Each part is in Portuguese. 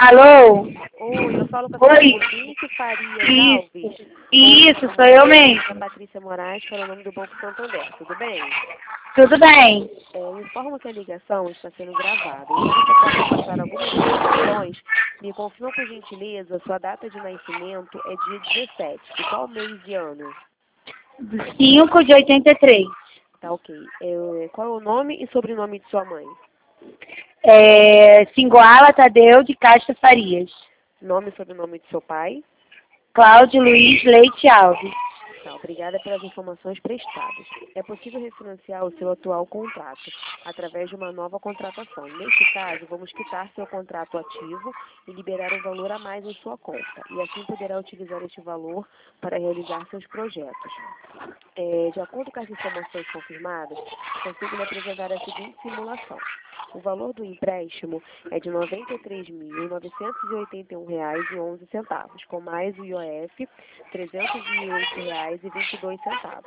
Alô? Oi, eu falo com a senhora Oi? Monique Farias Isso, Alves. isso, sou Oi, eu a mesmo. Patrícia Moraes, para o nome do Banco Santander, tudo bem? Tudo bem? Informo que a ligação está sendo gravada e para que eu possa passar algumas informações, me confirma por gentileza, sua data de nascimento é dia 17, de qual mês e ano? 5 de 83. Tá ok. Qual é o nome e sobrenome de sua mãe? Singoala Tadeu de Castro Farias. Nome e sobrenome de seu pai? Cláudio Luiz Leite Alves. Tá, obrigada pelas informações prestadas. É possível refinanciar o seu atual contrato através de uma nova contratação. Neste caso, vamos quitar seu contrato ativo e liberar um valor a mais em sua conta. E assim poderá utilizar este valor para realizar seus projetos. De acordo com as informações confirmadas, consigo lhe apresentar a seguinte simulação. O valor do empréstimo é de R$ 93.981,11, com mais o IOF, R$ 308,22.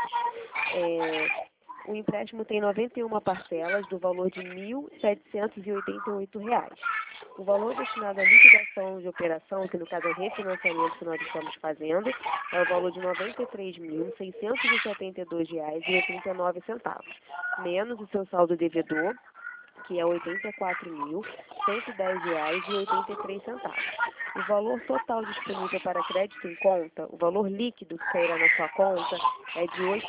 O empréstimo tem 91 parcelas do valor de R$ 1.788. O valor destinado à liquidação de operação, que no caso é o refinanciamento que nós estamos fazendo, é o valor de R$ 93.672,89, menos o seu saldo devedor, que é R$ 84.110,83. O valor total disponível para crédito em conta, o valor líquido que cairá na sua conta, é de R$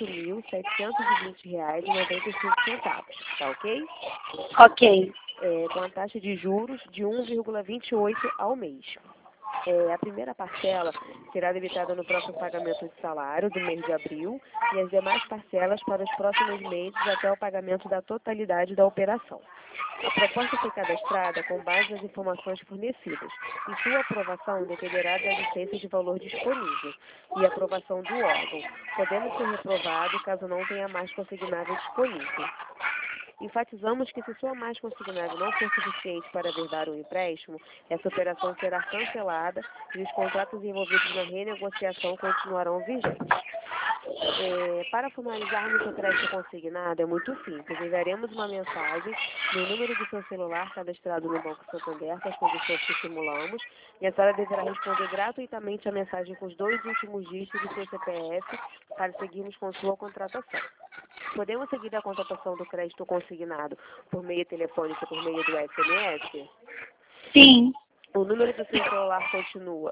8.720,95, tá ok? Ok. Com a taxa de juros de 1,28 ao mês. A primeira parcela será debitada no próximo pagamento de salário do mês de abril e as demais parcelas para os próximos meses até o pagamento da totalidade da operação. A proposta foi cadastrada com base nas informações fornecidas e sua aprovação dependerá da licença de valor disponível e aprovação do órgão, podendo ser reprovado caso não tenha mais consignável disponível. Enfatizamos que se sua mais consignável não for suficiente para verdar o empréstimo, essa operação será cancelada e os contratos envolvidos na renegociação continuarão vigentes. Para formalizarmos o crédito consignado é muito simples. Enviaremos uma mensagem no número do seu celular cadastrado no Banco Santander com as condições que simulamos e a senhora deverá responder gratuitamente a mensagem com os 2 últimos dígitos do seu CPF para seguirmos com sua contratação. Podemos seguir a contratação do crédito consignado por meio telefônico ou por meio do SMS? Sim. O número do seu celular continua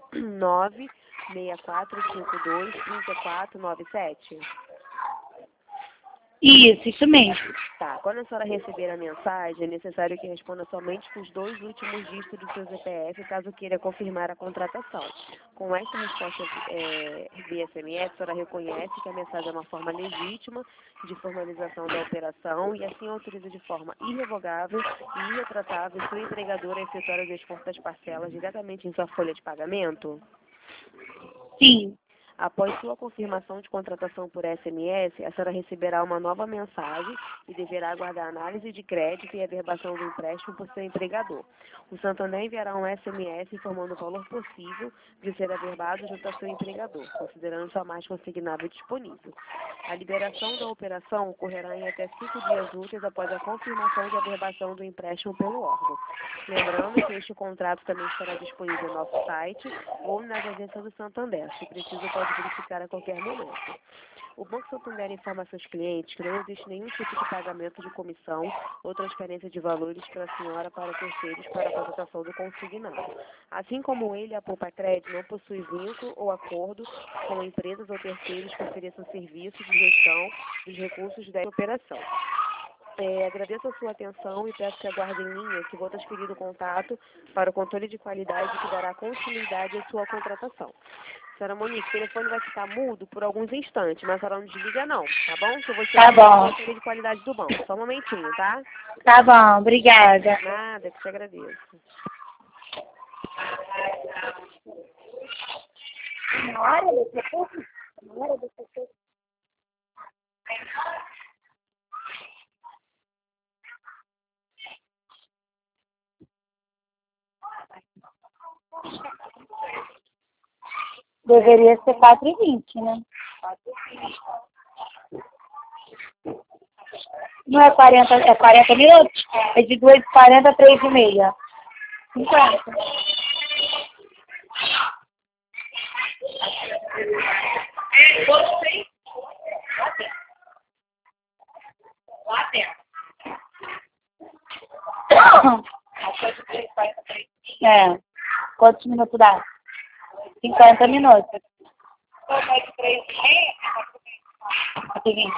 96452-3497? Isso mesmo. Tá, quando a senhora receber a mensagem, é necessário que responda somente com os 2 últimos dígitos do seu CPF, caso queira confirmar a contratação. Com esta resposta via SMS, a senhora reconhece que a mensagem é uma forma legítima de formalização da operação e assim autoriza de forma irrevogável e irretratável seu empregador a efetuar o desconto das parcelas diretamente em sua folha de pagamento? Sim. Após sua confirmação de contratação por SMS, a senhora receberá uma nova mensagem e deverá aguardar a análise de crédito e averbação do empréstimo por seu empregador. O Santander enviará um SMS informando o valor possível de ser averbado junto ao seu empregador, considerando sua mais consignável disponível. A liberação da operação ocorrerá em até 5 dias úteis após a confirmação de averbação do empréstimo pelo órgão. Lembrando que este contrato também estará disponível no nosso site ou nas agências do Santander. Se preciso, pode verificar a qualquer momento. O Banco Santander informa a seus clientes que não existe nenhum tipo de pagamento de comissão ou transferência de valores pela senhora para terceiros para a contratação do consignado. Assim como ele, a Poupa Crédito não possui vínculo ou acordo com empresas ou terceiros que ofereçam serviços de gestão dos recursos da operação. Agradeço a sua atenção e peço que aguarde em linha que vou transferir o contato para o controle de qualidade que dará continuidade à sua contratação. Senhora Monique, o telefone vai ficar mudo por alguns instantes, mas a senhora não desliga não, tá bom? Que eu vou Tá tirar o bom. controle de qualidade do banco. Só um momentinho, tá? Tá bom, obrigada. Nada, que te agradeço. Na hora do recurso? Na hora do recurso? Deveria ser 4h20, né? Não é 40, é 40 minutos? É de 2h40 a 3h30. 50. Gostei. Lá dentro. É. Quantos minutos dá? 50 minutos. Rapidinho.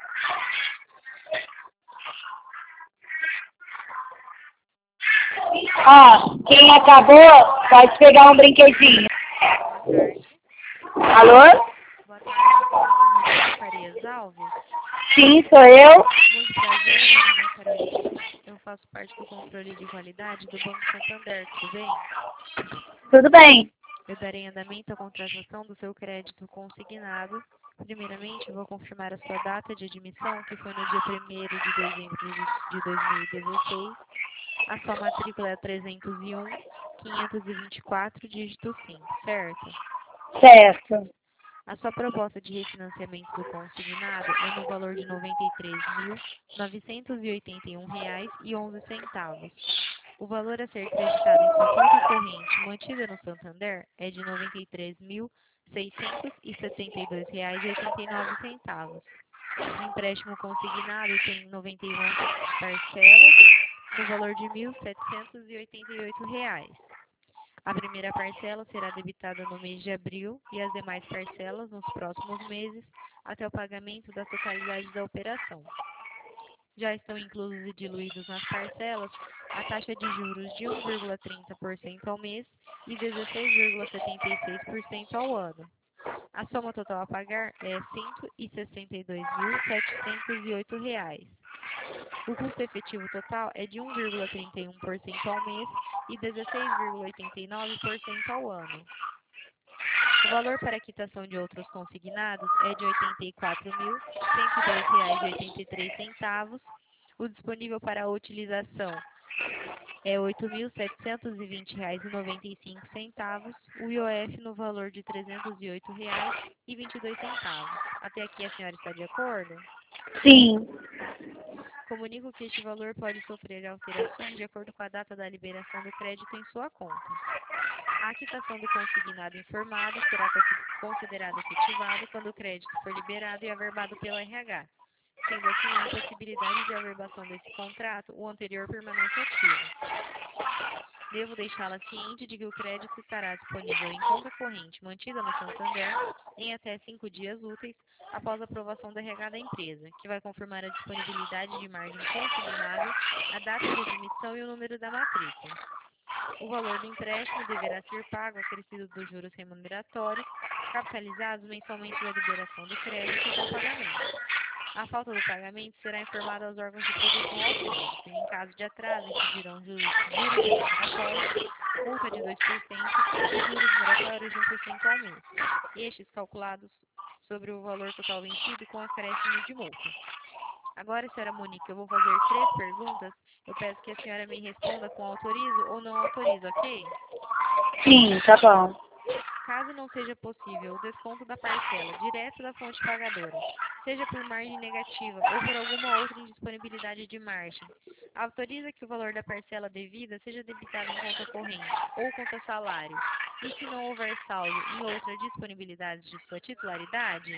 Ó, quem acabou, pode pegar um brinquedinho. Alô? Boa tarde, Farias Alves. Sim, sou eu. Muito prazer, meu nome é Carolina. Eu faço parte do controle de qualidade do Banco Santander, tudo bem? Tudo bem? Eu darei andamento à contratação do seu crédito consignado. Primeiramente, eu vou confirmar a sua data de admissão, que foi no dia 1º de dezembro de 2016. A sua matrícula é 301.524, dígito 5, certo? Certo. A sua proposta de refinanciamento do consignado é no valor de R$ 93.981,11. O valor a ser creditado em sua conta corrente mantida no Santander é de R$ 93.672,89. O empréstimo consignado tem 91 parcelas no valor de R$ 1.788. A primeira parcela será debitada no mês de abril e as demais parcelas nos próximos meses até o pagamento da totalidade da operação. Já estão inclusos e diluídos nas parcelas a taxa de juros de 1,30% ao mês e 16,76% ao ano. A soma total a pagar é R$ 162.708. O custo efetivo total é de 1,31% ao mês e 16,89% ao ano. O valor para a quitação de outros consignados é de R$ 84.110,83. O disponível para a utilização é R$ 8.720,95. O IOF no valor de R$ 308,22. Até aqui a senhora está de acordo? Sim. Comunico que este valor pode sofrer alterações de acordo com a data da liberação do crédito em sua conta. A quitação do consignado informado será considerada efetivada quando o crédito for liberado e averbado pela RH. Sendo assim, a impossibilidade de averbação desse contrato, o anterior permanece ativo. Devo deixá-la ciente de que o crédito estará disponível em conta corrente mantida no Santander em até 5 dias úteis após a aprovação da RH da empresa, que vai confirmar a disponibilidade de margem consignada, a data de admissão e o número da matrícula. O valor do empréstimo deverá ser pago acrescido dos juros remuneratórios, capitalizados mensalmente da liberação do crédito e do pagamento. A falta do pagamento será informada aos órgãos de produção ao tempo, e em caso de atraso incidirão juros remuneratórios, multa de 2% e juros moratórios de 1% ao mês, estes calculados sobre o valor total vencido com acréscimo de multa. Agora, senhora Monique, eu vou fazer 3 perguntas. Eu peço que a senhora me responda com autorizo ou não autorizo, ok? Sim, tá bom. Caso não seja possível o desconto da parcela direto da fonte pagadora, seja por margem negativa ou por alguma outra indisponibilidade de margem, autoriza que o valor da parcela devida seja debitado em conta corrente ou conta salário e que não houver saldo em outra disponibilidade de sua titularidade?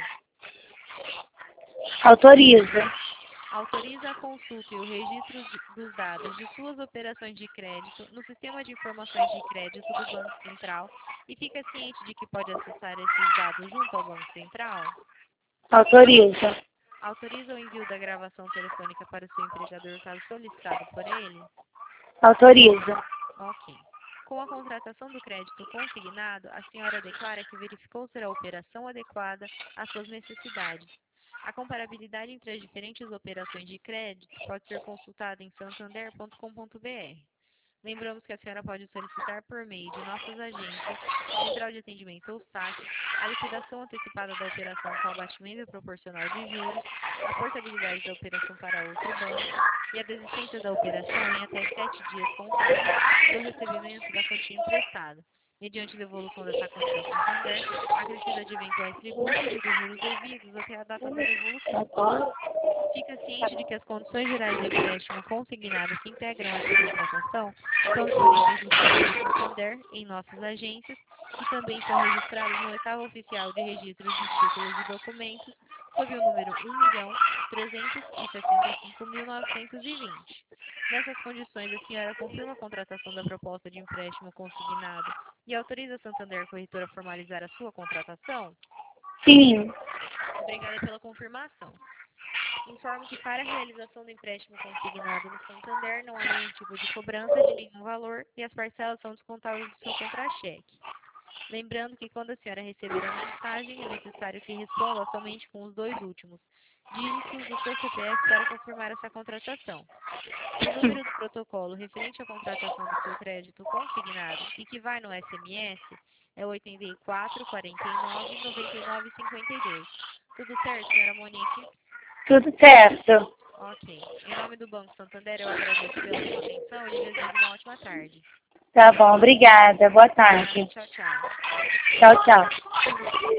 Autoriza. Autoriza a consulta e o registro dos dados de suas operações de crédito no Sistema de Informações de Crédito do Banco Central e fica ciente de que pode acessar esses dados junto ao Banco Central? Autoriza. Autoriza o envio da gravação telefônica para o seu empregador caso solicitado por ele? Autoriza. Ok. Com a contratação do crédito consignado, a senhora declara que verificou ser a operação adequada às suas necessidades. A comparabilidade entre as diferentes operações de crédito pode ser consultada em santander.com.br. Lembramos que a senhora pode solicitar por meio de nossas agências, Central de Atendimento ou SAC, a liquidação antecipada da operação com abatimento proporcional de juros, a portabilidade da operação para outro banco e a desistência da operação em até 7 dias contábeis do recebimento da quantia emprestada, mediante devolução dessa quantia ao Santander, acrescida de eventuais tributos e dos juros devidos até a data da devolução. Fica ciente de que as condições gerais do empréstimo consignado que integram essa contratação estão disponíveis no site do Santander, em nossas agências que também são registrados no oitavo oficial de registros de títulos e documentos, sob o número 1.365.920. Nessas condições, a senhora confirma a contratação da proposta de empréstimo consignado e autoriza a Santander Corretora a formalizar a sua contratação? Sim. Obrigada pela confirmação. Informo que para a realização do empréstimo consignado no Santander não há nenhum tipo de cobrança de nenhum valor e as parcelas são descontadas do seu contra-cheque. Lembrando que quando a senhora receber a mensagem, é necessário que responda somente com os 2 últimos dígitos do seu CPF para confirmar essa contratação. O número do protocolo referente à contratação do seu crédito consignado e que vai no SMS é 84 49 99 52. Tudo certo, senhora Monique? Tudo certo. Ok. Em nome do Banco Santander, eu agradeço pela sua atenção e lhe desejo uma ótima tarde. Tá bom, obrigada. Boa tarde. Tchau, tchau. Tchau, tchau.